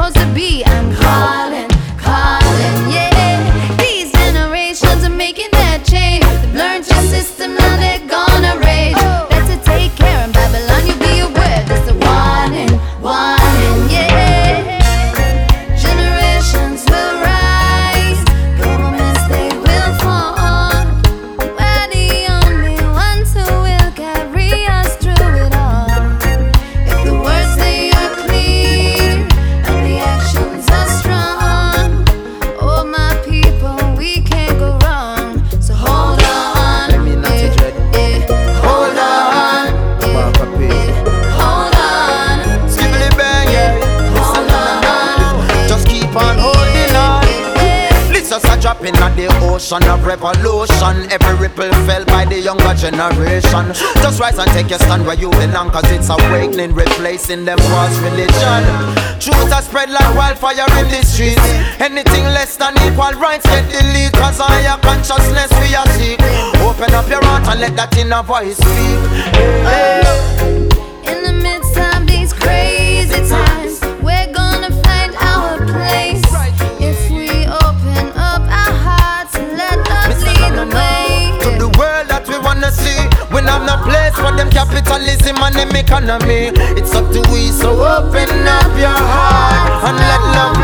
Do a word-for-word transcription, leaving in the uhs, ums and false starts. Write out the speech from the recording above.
supposed to be. I'm calling, calling, yeah. These generations are making that change. They've learned your system, now they're gonna rage. Better take care in Babylon, you be aware. There's a warning, warning, yeah. Generations will rise, governments they will fall. We're the only ones who will carry us through it all. If the words they are clear and the actions are strong, oh my people, we can't go wrong. So hold on, Let me not eh, dread. eh, hold on, eh, Walk up here. eh, hold on, Skibbly bang, yeah. hold on, Just keep on holding on. Lizards are dropping at the ocean of revolution. Every ripple felt by the younger generation. Just rise and take your stand where you belong, cause it's awakening, replacing them false religion. Truth has spread like wildfire in the streets. Anything less than equal rights get deleted, cause higher consciousness we are seek. Open up your heart and let that inner voice speak. Hey, hey. In the midst of these crazy times, we're gonna find our place if we open up our hearts and let love lead the way. To the world that we wanna see, we have no place for them capitalism and them economy. It's up to we, so open up your heart and let love